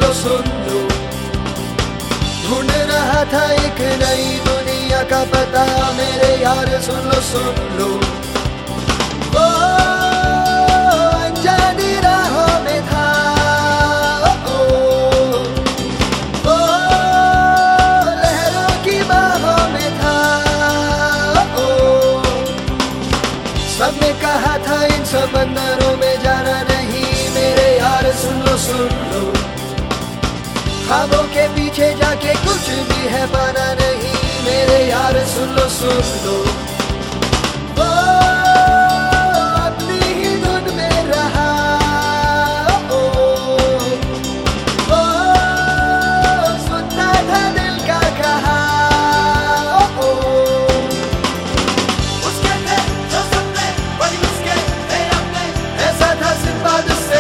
सुन लो। ढूंढ रहा था एक नई दुनिया का पता, मेरे यार सुन लो। ओ अनजानी राहों में था, ओ लहरों की बाहों में था। सबने कहा था इन समंदरों में जाना नहीं, मेरे यार सुन लो। ख्वाबों के पीछे जाके कुछ भी है पाना नहीं, मेरे यार सुन लो। ओ अपनी ही धुन में रहा, ओ सुनता था दिल का कहा। उसके थे जो सपने वही उसके थे अपने, ऐसा था सिंबाद से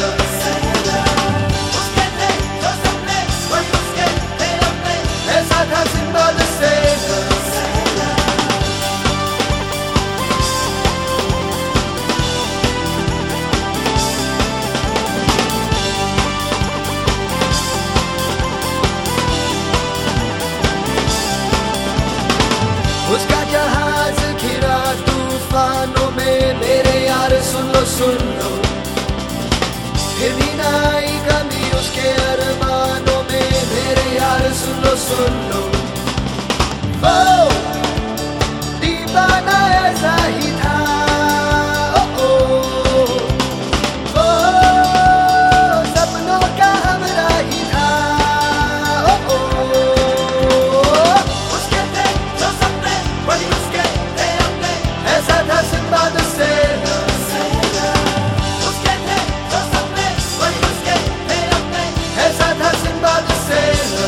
उसके थे जो सपने वही उसके थे अपने, ऐसा था सिंबाद से। उसका जहाज घिरा तूफानों में, मेरे यार सुन लो। फिर भी ना आई कमी उसके अरमानों में, मेरे यार सुन लो। ओ दीवाना ऐसा ही था, ओ सपनों का हमरा ही था। उसके थे जो सपने वही उसके थे अपने, ऐसा था सिंबाद से उसके थे जो सपने वही उसके थे अपने, ऐसा था सिंबाद से।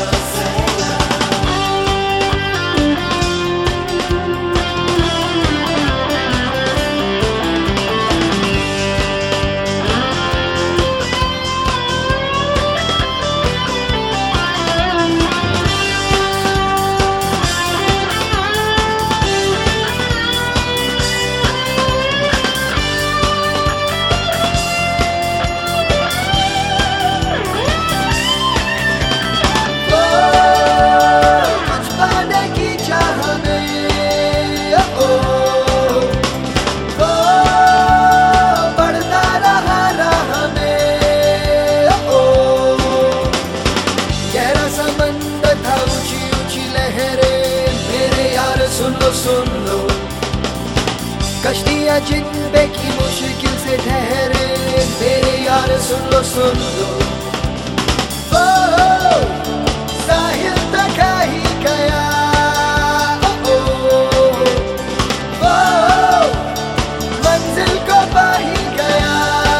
सुन लो कश्तियाँ जिन पे की मुश्किल से ठहरे, मेरे यार सुन लो। ओ साहिल तक आ ही गया, ओ मंजिल को पा ही गया।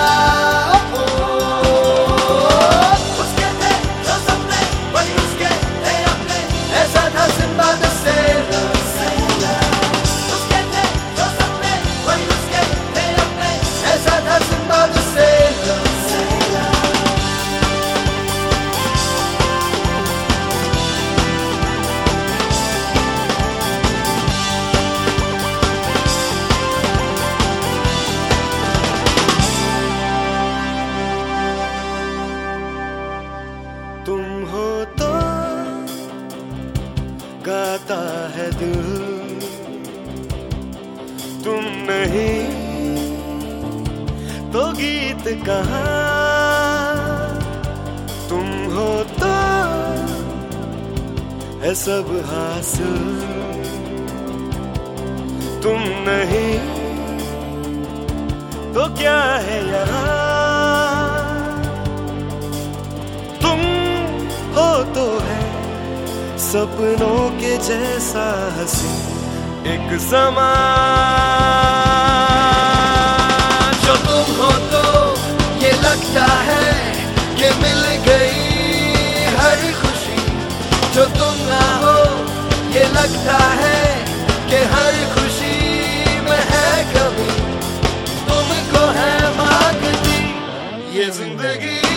उसके थे जो सपने वही उसके थे अपने, ऐसा था सिंबाद से उसके थे जो सपने वही उसके थे अपने, ऐसा था सिंबाद से। तुम हो तो गाता है दिल, तुम नहीं तो गीत कहाँ। तुम हो तो है सब हासिल, तुम नहीं तो क्या है यहाँ। तुम हो तो है सपनों के जैसा हंसी एक समा। जो तुम हो तो ये लगता है कि मिल गई हर खुशी, जो तुम ना हो ये लगता है कि हर खुशी में है कमी तुमको है मांगती ये जिंदगी।